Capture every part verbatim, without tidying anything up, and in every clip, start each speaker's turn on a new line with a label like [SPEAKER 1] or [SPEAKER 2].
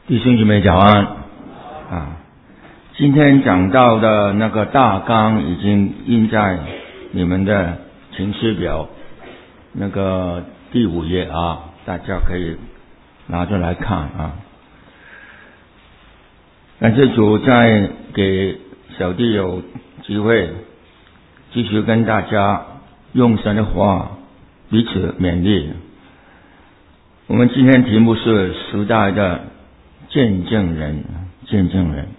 [SPEAKER 1] 弟兄姐妹早安啊！今天讲到的那个大纲已经印在你们的请示表那个第五页啊，大家可以拿着来看啊。感谢主再给小弟有机会继续跟大家用神的话彼此勉励。我们今天题目是时代的见证人，见证人。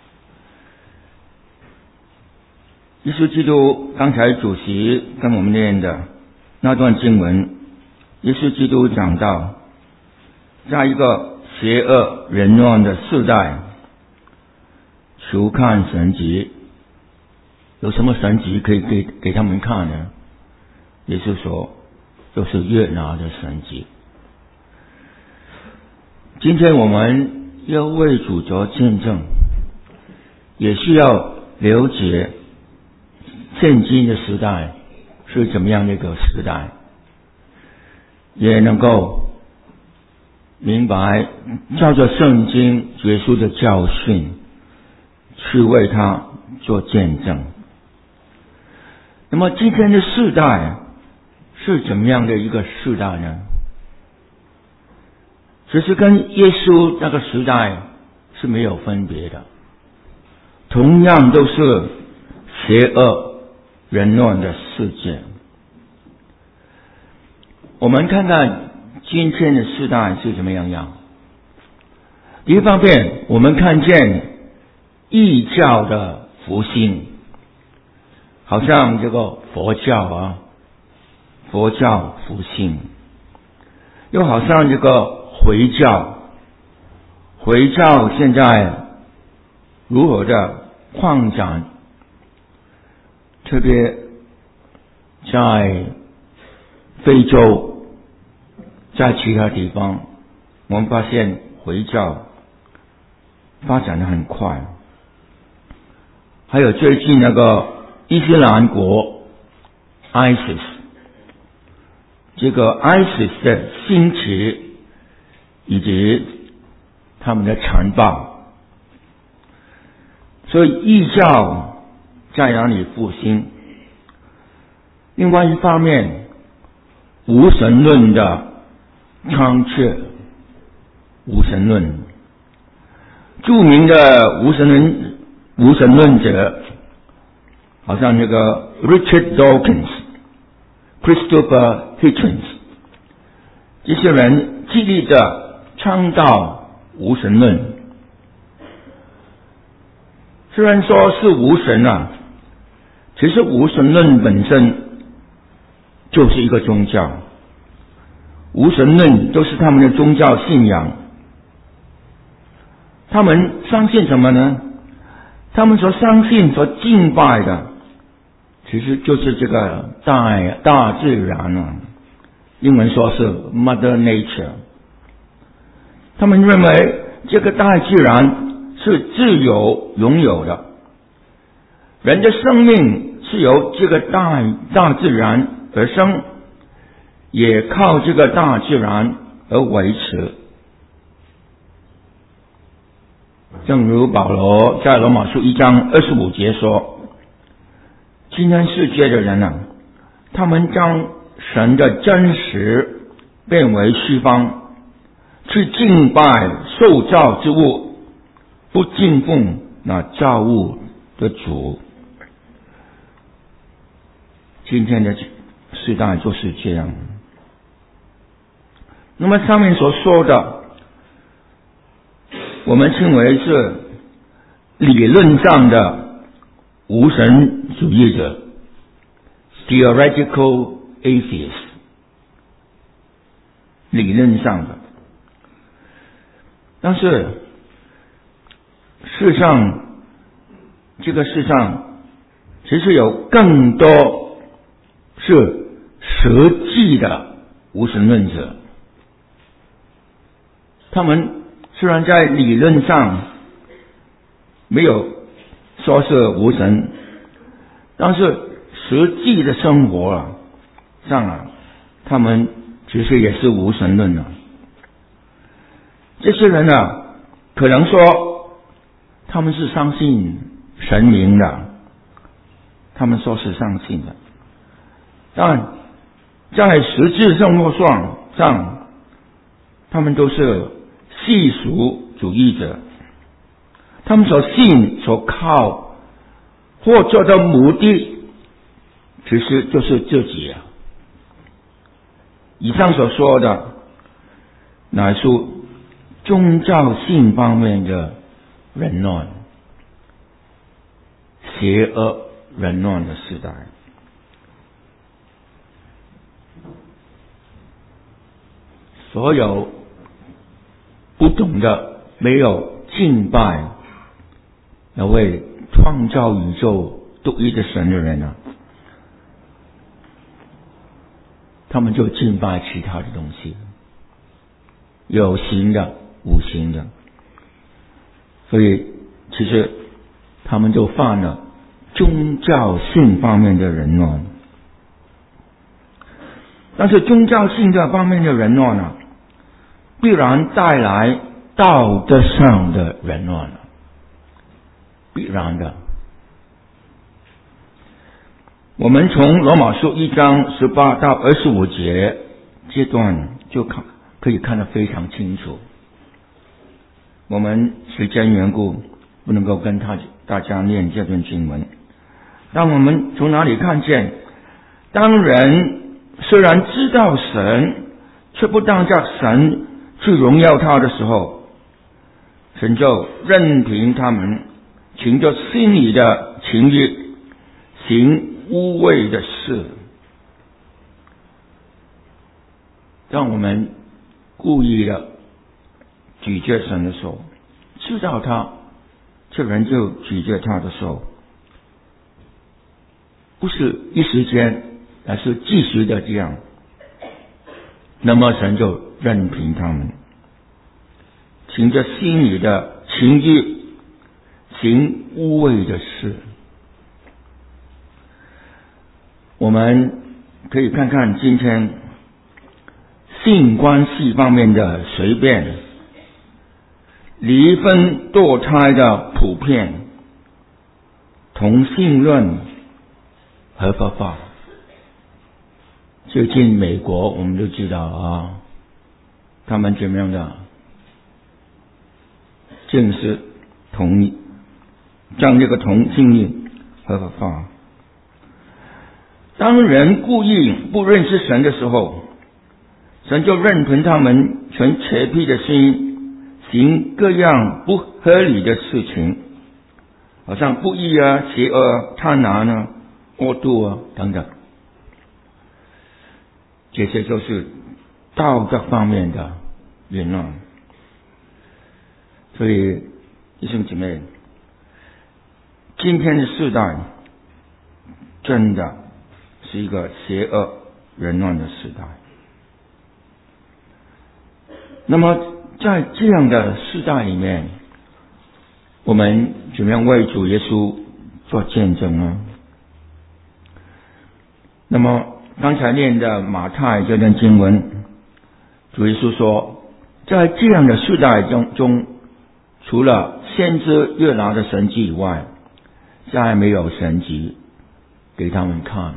[SPEAKER 1] 耶稣基督刚才主席跟我们念的那段经文，耶稣基督讲到，在一个邪恶淫乱的世代，求看神迹。有什么神迹可以给给他们看呢？耶稣说，就是约拿的神迹。今天我们要为主做见证，也需要了解现今的时代是怎么样的一个时代，也能够明白照着圣经耶稣的教训去为他做见证。那么今天的世代是怎么样的一个世代呢？其实跟耶稣那个时代是没有分别的，同样都是邪恶淫乱的世界。我们看看今天的世代是怎么样样。第一方面，我们看见异教的复兴，好像这个佛教啊，佛教复兴，又好像这个回教，回教现在如何的扩展，特别在非洲，在其他地方，我们发现回教发展得很快。还有最近那个伊斯兰国 ISIS， 这个 ISIS 的兴起以及他们的残暴，所以异教在哪里复兴？另外一方面，无神论的猖獗，无神论，著名的无神论无神论者，好像那个 Richard Dawkins、Christopher Hitchens， 这些人极力的倡导无神论。虽然说是无神啊，其实无神论本身就是一个宗教，无神论都是他们的宗教信仰。他们相信什么呢？他们所相信、所敬拜的，其实就是这个大大自然啊，英文说是 Mother Nature。他们认为这个大自然是自由拥有的，人的生命是由这个大大自然而生，也靠这个大自然而维持。正如保罗在罗马书一章二十五节说，今天世界的人啊，他们将神的真实变为虚方，去敬拜受造之物，不敬奉那造物的主。今天的时代就是这样。那么上面所说的，我们称为是理论上的无神主义者 theoretical atheist， 理论上的。但是事实上，这个世上其实有更多是实际的无神论者。他们虽然在理论上没有说是无神，但是实际的生活啊上啊，他们其实也是无神论的。这些人啊， 可能说他们是相信神明的，他们说是相信的，但在实质生活上上，他们都是世俗主义者，他们所信所靠或者的目的其实就是自己啊。以上所说的乃是宗教性方面的混乱，邪恶混乱的时代。所有不懂得没有敬拜那位创造宇宙独一的神的人啊，他们就敬拜其他的东西，有形的无形的，所以其实他们就犯了宗教性方面的混乱。但是宗教性这方面的混乱呢，必然带来道德上的混乱了，必然的。我们从罗马书一章十八到二十五节这段就看可以看得非常清楚。我们时间缘故不能够跟他大家念这段经文，但我们从哪里看见，当人虽然知道神，却不当着神去荣耀他的时候，神就任凭他们凭着心里的情欲行污秽的事。当我们故意的拒绝神的时候，知道他这人就拒绝他的时候，不是一时间，而是继续的这样，那么神就任凭他们凭着心里的情欲行污秽的事。我们可以看看今天性关系方面的随便，离婚堕胎的普遍，同性论合法化。最近美国我们都知道啊，他们怎么样的正式同意将这个同性恋合法化。当人故意不认识神的时候，神就任凭他们存邪僻的心，行各样不合理的事情，好像不义啊、邪恶、贪婪啊、恶毒啊等等，这些都是道德方面的混乱。所以弟兄姐妹，今天的世代真的是一个邪恶混乱的时代。那么在这样的世代里面，我们怎么样为主耶稣做见证呢？那么刚才念的马太这段经文，主耶稣说，在这样的世代中中，除了先知约拿的神迹以外，再没有神迹给他们看。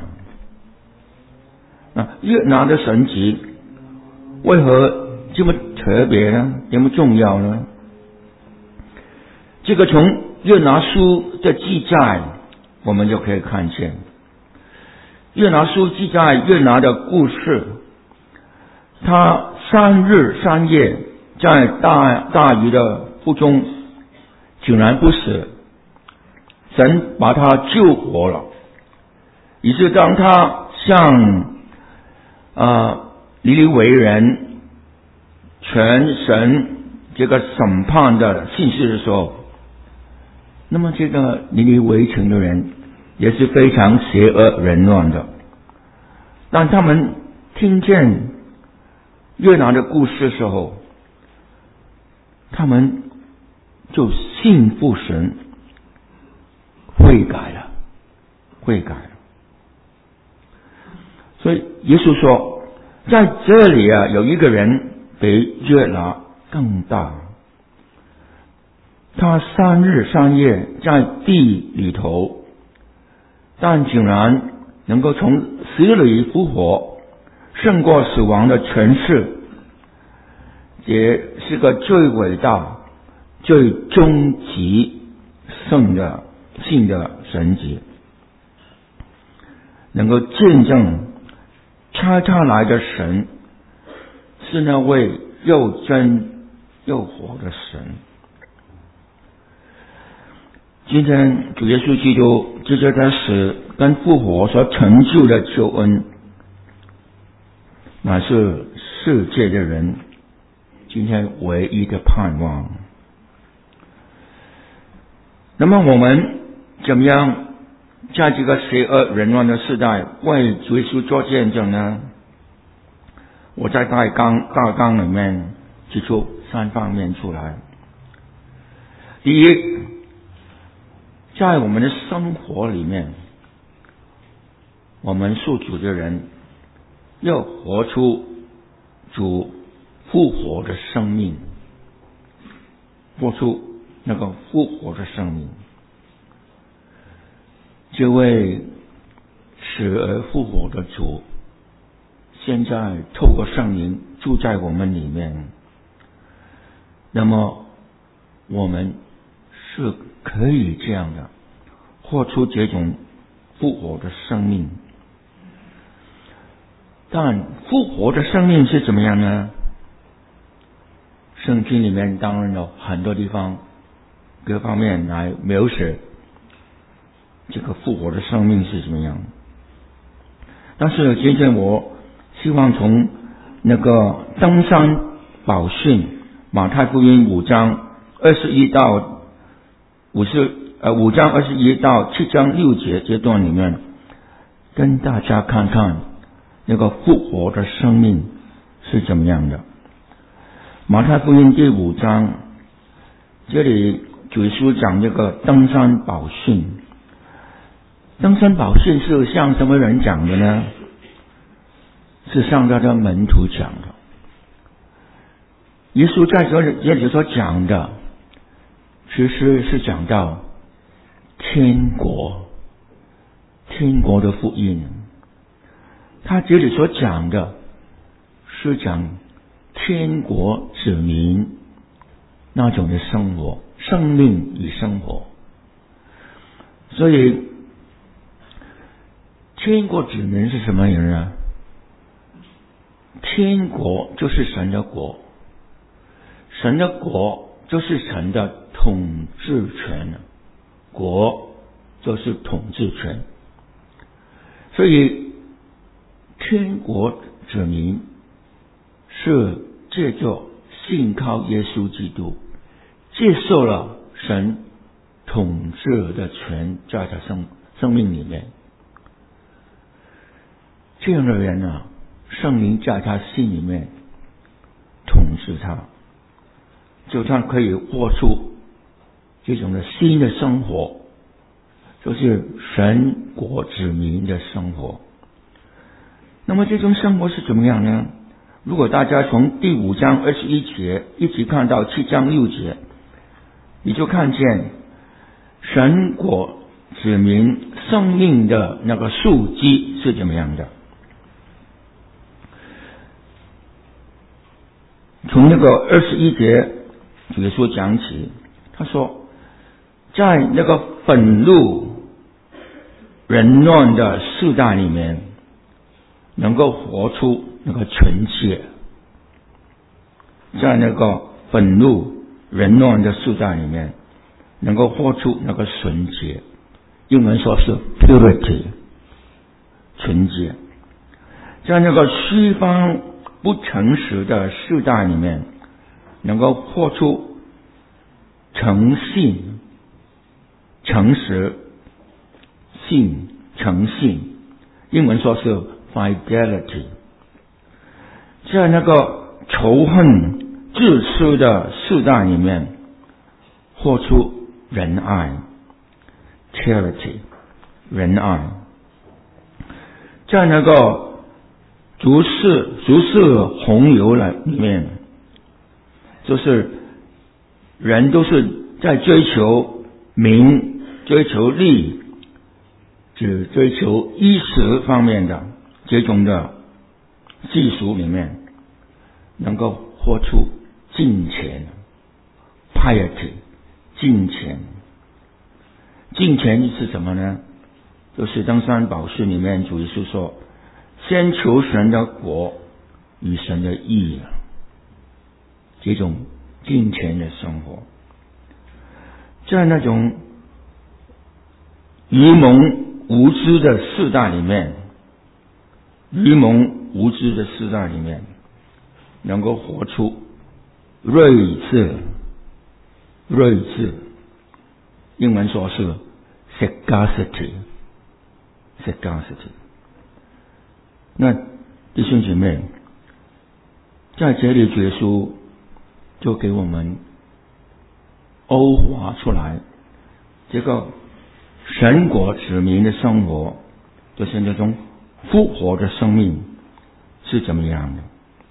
[SPEAKER 1] 那约拿的神迹为何这么特别呢？这么重要呢？这个从约拿书的记载我们就可以看见，约拿书记载约拿的故事，他三日三夜在大大鱼的腹中竟然不死，神把他救活了。于是当他向啊尼尼微人全神这个审判的信息的时候，那么这个尼尼微城的人也是非常邪恶混乱的，当他们听见约拿的故事的时候，他们就信服神，悔改了，悔改了。所以耶稣说，在这里啊，有一个人比约拿更大。 他三日三夜在地里头，但竟然能够从死里复活，胜过死亡的权势，也是个最伟大、最终极圣的性的神迹，能够见证差他来的神是那位又真又活的神。今天主耶稣基督藉着他死跟复活所成就的救恩，乃是世界的人今天唯一的盼望。那么我们怎么样在这个邪恶人乱的时代为主耶稣做见证呢？我在大纲大纲里面提出三方面出来。第一，在我们的生活里面，我们属主的人要活出主复活的生命，活出那个复活的生命。这位死而复活的主，现在透过圣灵住在我们里面，那么我们是可以这样的活出这种复活的生命。但复活的生命是怎么样呢？圣经里面当然有很多地方各方面来描写这个复活的生命是怎么样。但是今天我希望从那个登山宝训马太福音五章二十一到五十呃五章二十一到七章六节这段里面，跟大家看看那个复活的生命是怎么样的。马太福音第五章，这里主耶稣讲这个登山宝训。登山宝训是向什么人讲的呢？是向他的门徒讲的。耶稣在这里这里所讲的，其实是讲到天国，天国的福音。他这里所讲的是讲天国子民那种的生活，生命与生活。所以天国子民是什么人呢？天国就是神的国，神的国就是神的统治权，国就是统治权。所以天国子民是借着信靠耶稣基督，接受了神统治的权在他生生命里面。这样的人啊，圣灵在他心里面统治他，就他可以活出这种的新的生活，就是神国子民的生活。那么这种生活是怎么样呢？如果大家从第五章二十一节一直看到七章六节，你就看见神国子民生命的那个树基是怎么样的。从那个二十一节主耶稣讲起，他说在那个愤怒人乱的世代里面，能够活出那个纯洁。在那个愤怒人乱的世代里面，能够活出那个纯洁，英文说是 purity， 纯洁。在那个西方不诚实的世代里面，能够活出诚信、诚实、信、诚信，英文说是 fidelity。 在那个仇恨自私的世代里面，活出仁爱 charity， 仁爱。在那个俗世俗世洪流里面，就是人都是在追求名、追求利、只追求衣食方面的这种的技术里面，能够活出敬虔 piety 敬虔。敬虔是什么呢？就是登山宝训里面主耶稣说，先求神的国与神的义，这种敬虔的生活。在那种愚蒙无知的世代里面，愚蒙无知的世代里面，能够活出睿智，睿智，英文说是 sagacity， sagacity。那弟兄姐妹，在这里耶稣就给我们欧划出来，这个神国子民的生活，就是那种复活的生命是怎么样的。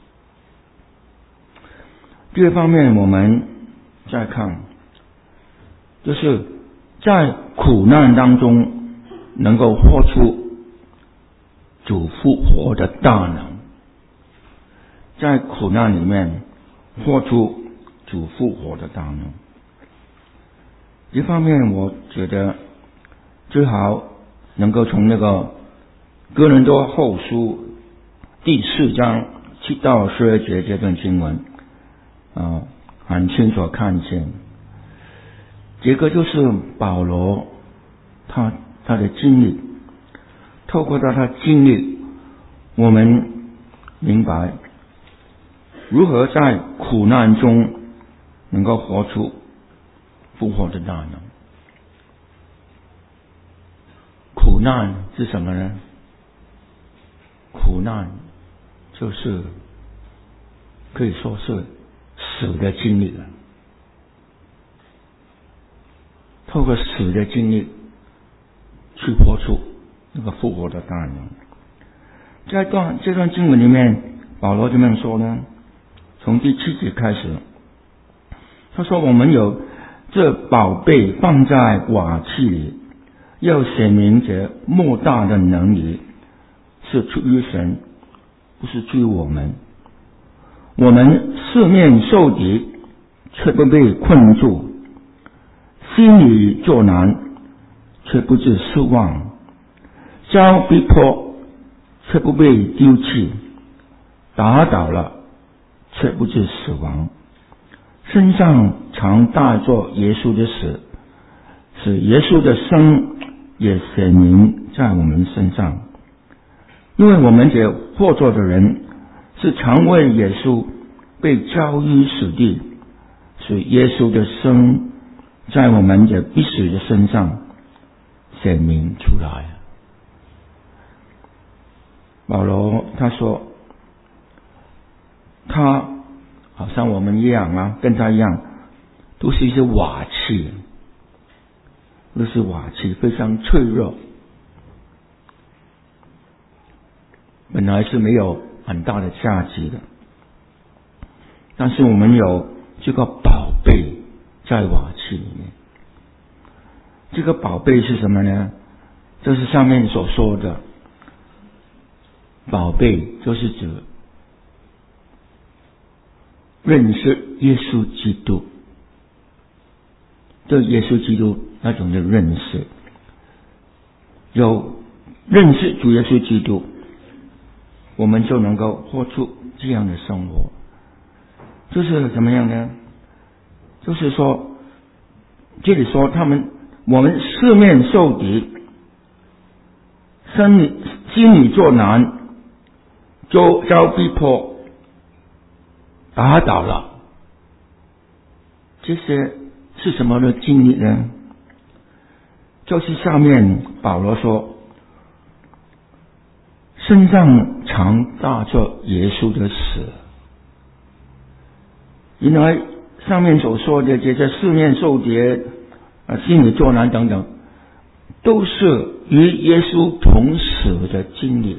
[SPEAKER 1] 第二方面，我们再看，就是在苦难当中能够活出主复活的大能，在苦难里面活出主复活的大能。一方面，我觉得最好能够从那个哥林多后书第四章七到十二节这段经文啊，很清楚看见，这个就是保罗他他的经历，透过到他经历，我们明白如何在苦难中能够活出复活的大能。苦难是什么呢？苦难就是可以说是死的经历了。透过死的经历去活出那个复活的大能。在段这段经文里面，保罗这么说呢，从第七节开始，他说我们有这宝贝放在瓦器里，要显明这莫大的能力是出于神，不是出于我们。我们四面受敌，却不被困住；心里作难，却不致失望；遭逼迫，却不被丢弃；打倒了，却不致死亡。身上常带着耶稣的死，使耶稣的生也显明在我们身上。因为我们这活着的人是常为耶稣被交于死地，使耶稣的生在我们这必死的身上显明出来。保罗他说，他好像我们一样啊，跟他一样，都是一些瓦器，都是瓦器，非常脆弱，本来是没有很大的价值的，但是我们有这个宝贝在瓦器里面。这个宝贝是什么呢？就是上面所说的宝贝，就是指认识耶稣基督，对耶稣基督那种的认识，有认识主耶稣基督，我们就能够活出这样的生活。就是怎么样呢？就是说，这里说他们，我们四面受敌，心里心里作难，遭遭逼迫，打倒了。这些是什么的经历呢？就是下面保罗说，身上常带着耶稣的死。原来上面所说的这些四面受敌啊，心里作难等等，都是与耶稣同死的经历。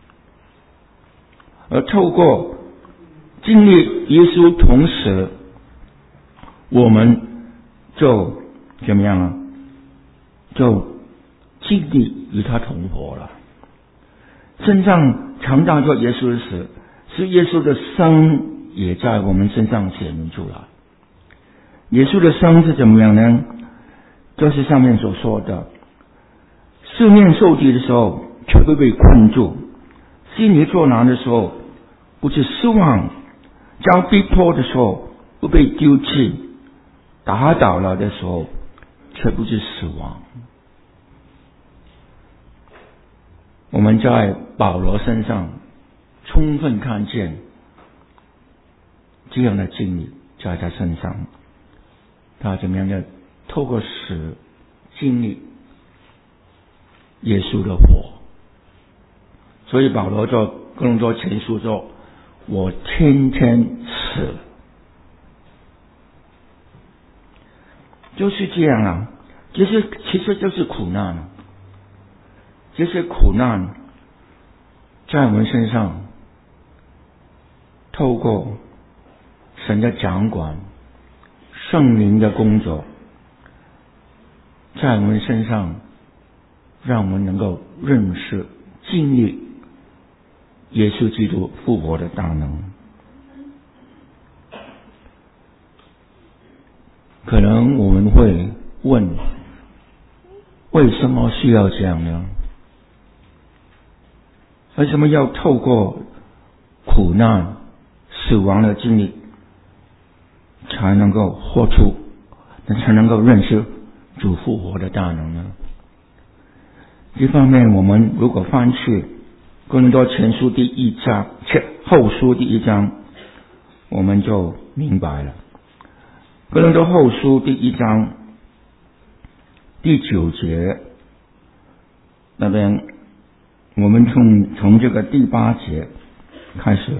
[SPEAKER 1] 而透过经历耶稣同死，我们就怎么样啊？就经历与他同活了。身上尝到做耶稣的死，是耶稣的生也在我们身上显明出来。耶稣的生是怎么样呢？就是上面所说的，四面受敌的时候却不被困住，心里作难的时候不是失望，遭逼迫的时候不被丢弃，打倒了的时候却不是死亡。我们在保罗身上充分看见这样的经历在他身上，他怎么样的透过死经历耶稣的活。所以保罗做哥林多前书说，我天天死，就是这样啊。这些其实就是苦难，这些苦难在我们身上透过神的掌管，圣灵的工作，在我们身上让我们能够认识经历耶稣基督复活的大能。可能我们会问，为什么需要这样呢？为什么要透过苦难死亡的经历才能够活出，才能够认识主复活的大能呢？这方面我们如果翻去哥林多前书第一章，后书第一章，我们就明白了。哥林多后书第一章第九节那边，我们从从这个第八节开始，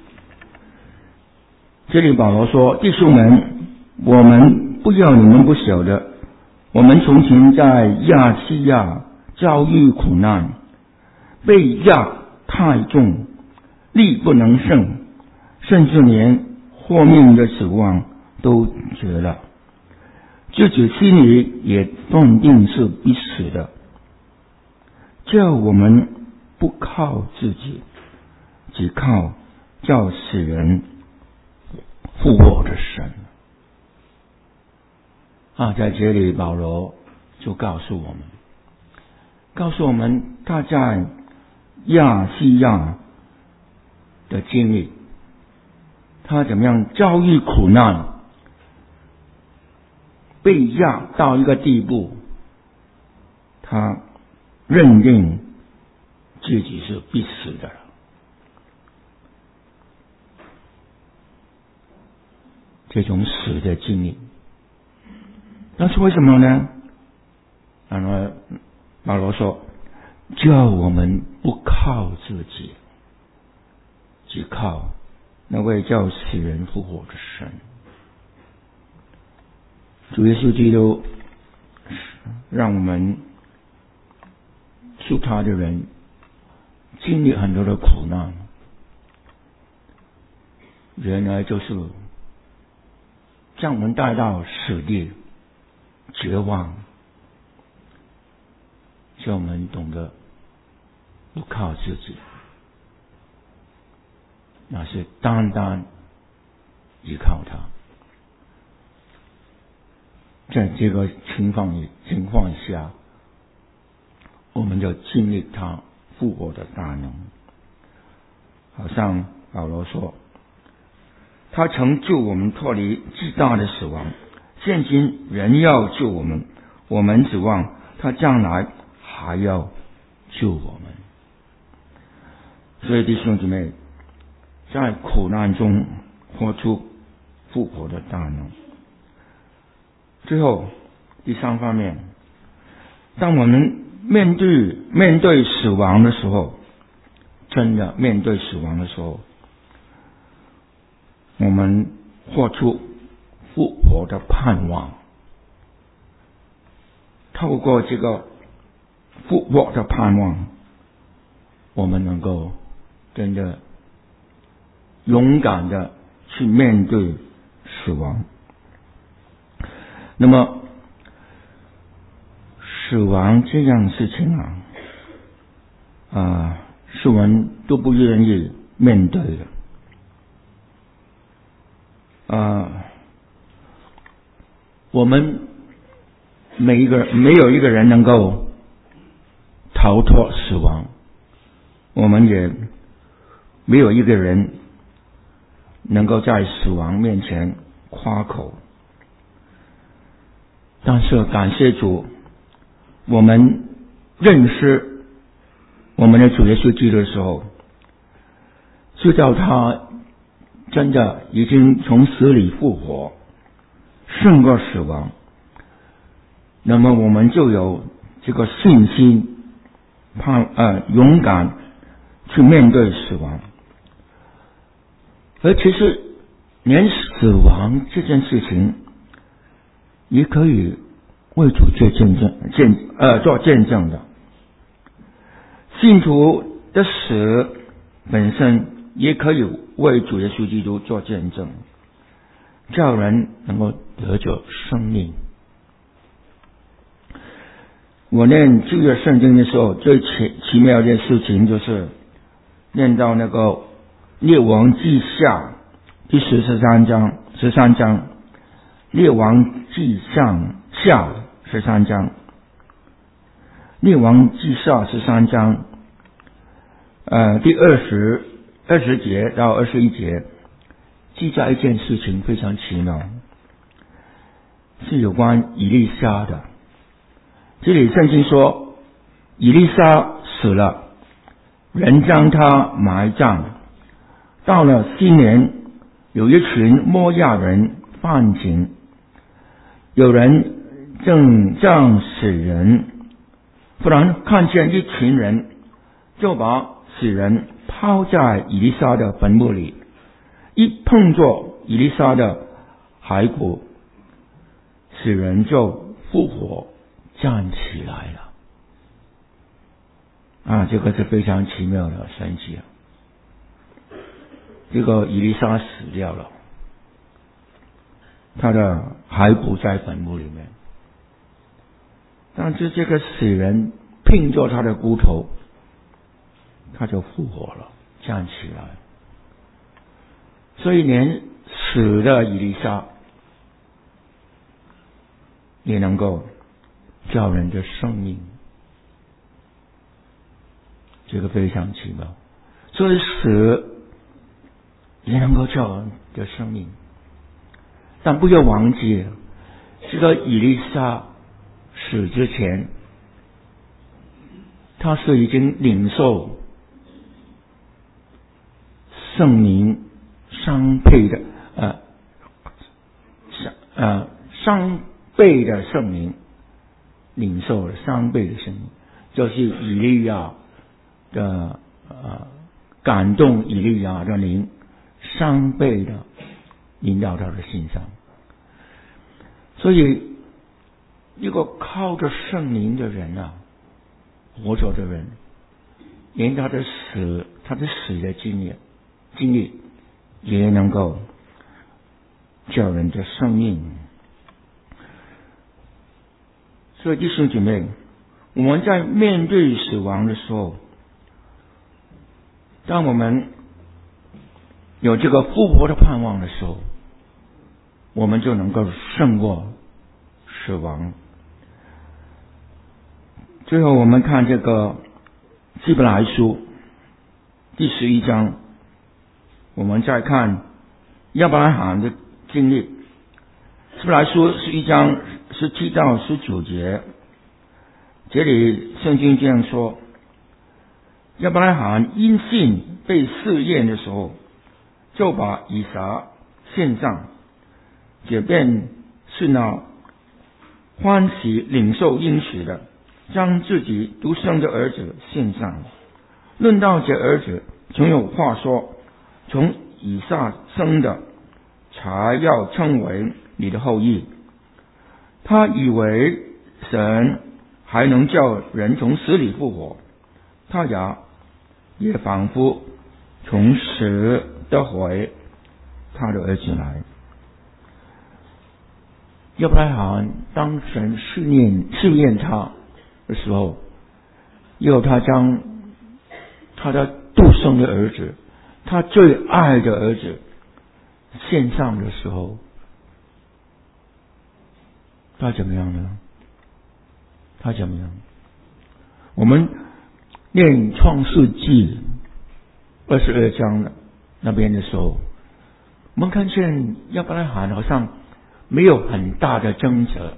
[SPEAKER 1] 这里保罗说，弟兄们，我们不要你们不晓得，我们从前在亚细亚遭遇苦难，被压太重，力不能胜，甚至连活命的指望都绝了，自己心里也断定是必死的。叫我们不靠自己，只靠叫死人复活的神啊！在这里保罗就告诉我们，告诉我们他在亚细亚的经历，他怎么样遭遇苦难，被压到一个地步，他认定自己是必死的。这种死的经历，那是为什么呢？然后保罗说，叫我们不靠自己，只靠那位叫死人复活的神。主耶稣基督让我们属他的人经历很多的苦难，原来就是将我们带到死地绝望，叫我们懂得不靠自己，那是单单依靠他。在这个情况情况下，我们就经历他复活的大能。好像保罗说，他曾救我们脱离极大的死亡，现今仍要救我们，我们指望他将来还要救我们。所以弟兄姊妹，在苦难中活出复活的大能。最后第三方面，当我们面对面对死亡的时候，真的面对死亡的时候，我们活出复活的盼望。透过这个复活的盼望，我们能够真的勇敢的去面对死亡。 那么死亡这样的事情啊，啊，是我们都不愿意面对的。啊，我们每一个没有一个人能够逃脱死亡，我们也没有一个人能够在死亡面前夸口。但是感谢主，我们认识我们的主耶稣基督的时候，知道他真的已经从死里复活，胜过死亡，那么我们就有这个信心，怕呃勇敢去面对死亡。而其实连死亡这件事情也可以为主做见证见呃做见证的。信徒的死本身也可以为主耶稣基督做见证，叫人能够得着生命。我念旧约圣经的时候，最奇奇妙的事情就是念到那个列王记下第十三章十三章列王记上下十三章列王记下十三章呃第二十二十节到二十一节，记载一件事情非常奇妙，是有关以利沙的。这里圣经说，以利沙死了，人将他埋葬。到了新年，有一群摩亚人犯情，有人正将死人，忽然看见一群人，就把死人抛在以利沙的坟墓里，一碰着以利沙的骸骨，死人就复活站起来了。啊，这个是非常奇妙的神迹啊！这个以利沙死掉了，他的骸骨在坟墓里面，但是这个死人拼着他的骨头，他就复活了，站起来。所以连死的以利沙也能够叫人的生命，这个非常奇妙。所以死也能够叫人的生命，但不要忘记，这个以利沙死之前，他是已经领受圣灵双倍的呃呃双倍的圣灵，领受了双倍的圣灵，就是以利亚的呃感动以利亚的灵双倍的临到他的心上。所以一个靠着圣灵的人啊，活着的人，连他的死他的死的经历经历也能够叫人的生命。所以弟兄姐妹，我们在面对死亡的时候，当我们有这个复活的盼望的时候，我们就能够胜过死亡。最后我们看这个希伯来书第十一章，我们再看亚伯拉罕的经历。希伯来书十一章十七到十九节，这里圣经这样说：亚伯拉罕因信被试验的时候，就把以撒献上，这便是那欢喜领受应许的，将自己独生的儿子献上。论到这儿子，曾有话说，从以撒生的才要称为你的后裔。他以为神还能叫人从死里复活，他也也仿佛从死得回他的儿子来。 亚伯拉罕当神试验试验他的时候，要他将他的独生的儿子，他最爱的儿子献上的时候，他怎么样呢？他怎么样？我们念创世纪二十二章那边的时候，我们看见亚伯拉罕好像没有很大的争执，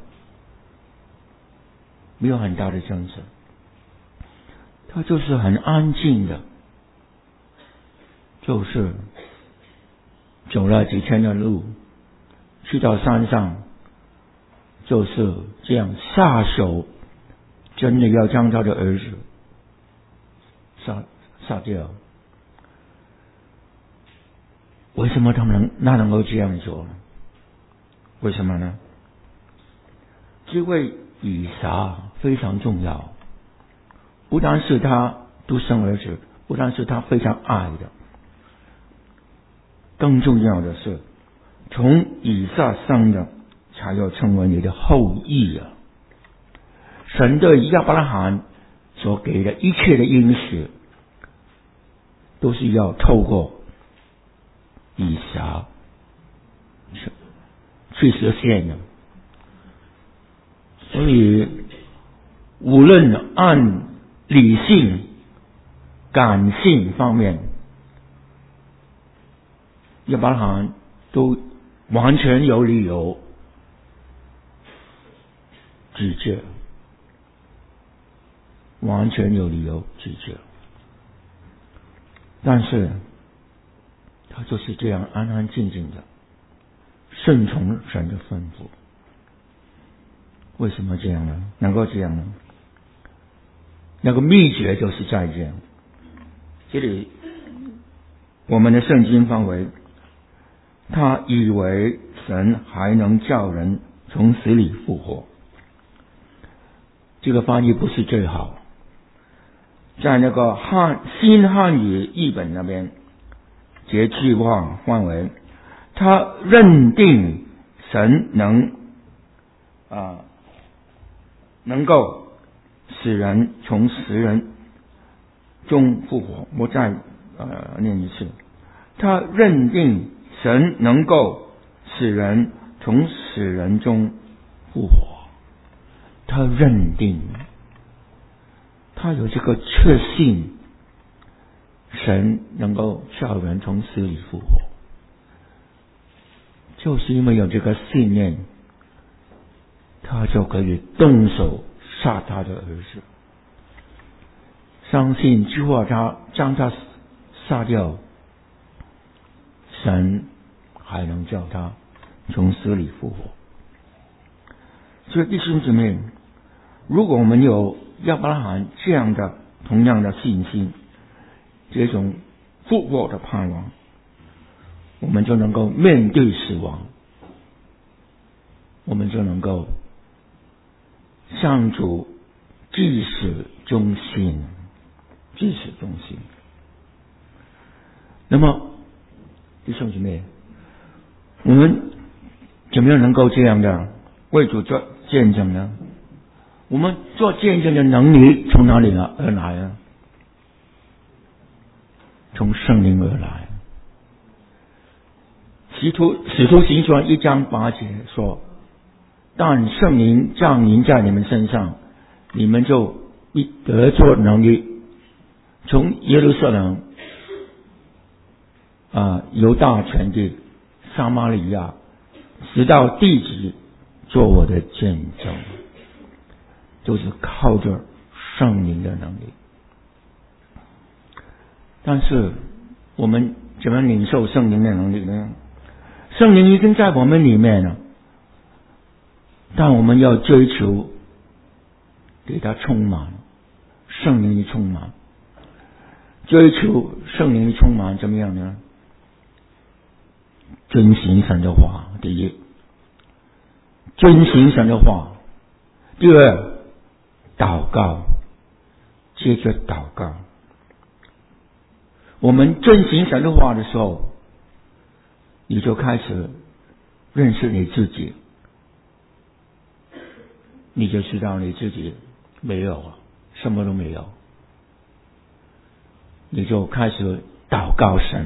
[SPEAKER 1] 没有很大的争执，他就是很安静的，就是走了几天的路，去到山上，就是这样下手，真的要将他的儿子杀杀掉。为什么他们能那能够这样做呢？为什么呢？因为以撒非常重要，不单是他独生儿子，不单是他非常爱的，更重要的是，从以撒生的才要成为你的后裔啊！神对亚伯拉罕所给的一切的应许，都是要透过以撒去实现的。所以无论按理性感性方面，亚伯拉罕都完全有理由拒绝，完全有理由拒绝，但是他就是这样安安静静的顺从神的吩咐。为什么这样呢？能够这样呢？那个秘诀就是在这样。这里我们的圣经范围，他以为神还能叫人从死里复活，这个翻译不是最好。在那个汉新汉语译本那边，这句话换为他认定神能啊能够使人从死人中复活。我再呃念一次，他认定神能够使人从死人中复活。他认定，他有这个确信，神能够叫人从死里复活，就是因为有这个信念，他就可以动手杀他的儿子。相信之后他将他杀掉，神还能叫他从死里复活。所以弟兄姊妹，如果我们有亚伯拉罕这样的同样的信心，这种复活的盼望，我们就能够面对死亡，我们就能够向主至死忠心，至死忠心。那么弟兄姊妹，我们怎么样能够这样的为主做见证呢？我们做见证的能力从哪里而来呢？从圣灵而来。使徒使徒行传一章八节说，但圣灵降临在你们身上，你们就必得着能力，从耶路撒冷啊犹大全地撒玛利亚直到地极做我的见证，就是靠着圣灵的能力。但是我们怎么领受圣灵的能力呢？圣灵已经在我们里面了，但我们要追求给它充满，圣灵的充满。追求圣灵的充满怎么样呢？遵行神的话，第一，遵行神的话；第二，祷告，接着祷告。我们遵行神的话的时候，你就开始认识你自己， 你就知道你自己没有了，什么都没有，你就开始祷告神。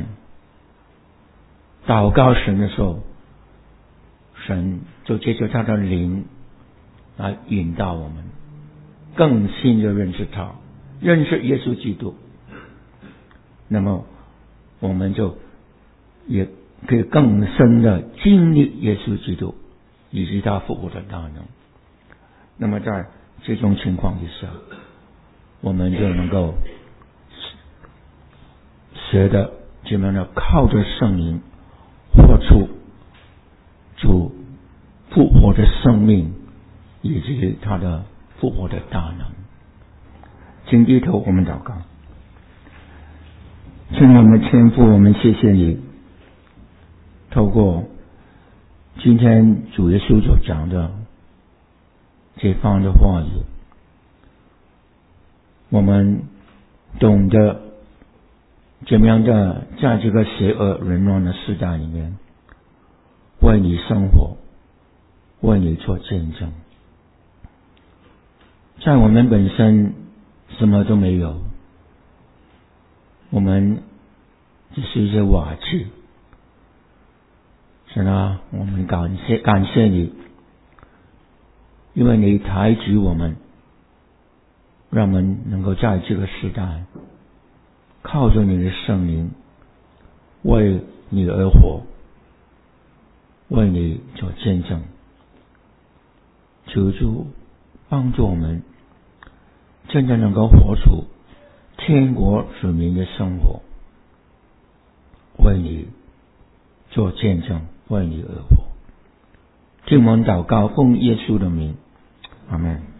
[SPEAKER 1] 祷告神的时候，神就借着他的灵来引导我们更新的认识他，认识耶稣基督，那么我们就也可以更深的经历耶稣基督以及他复活的大能。那么在这种情况之下，我们就能够学的怎么样的靠着圣灵活出主复活的生命以及他的复活的大能。请低头，我们祷告。亲爱的天父，我们谢谢你透过今天主耶稣所讲的这方的话语，我们懂得怎么样的在这个邪恶混乱的时代里面为你生活，为你做见证。在我们本身什么都没有，我们只是一些瓦器。神啊，我们感谢感谢你，因为你抬举我们，让我们能够在这个时代靠着你的圣灵为你而活，为你做见证。求主帮助我们真正能够活出天国子民的生活，为你做见证，为你而活。听我们祷告，奉耶稣的名，阿们。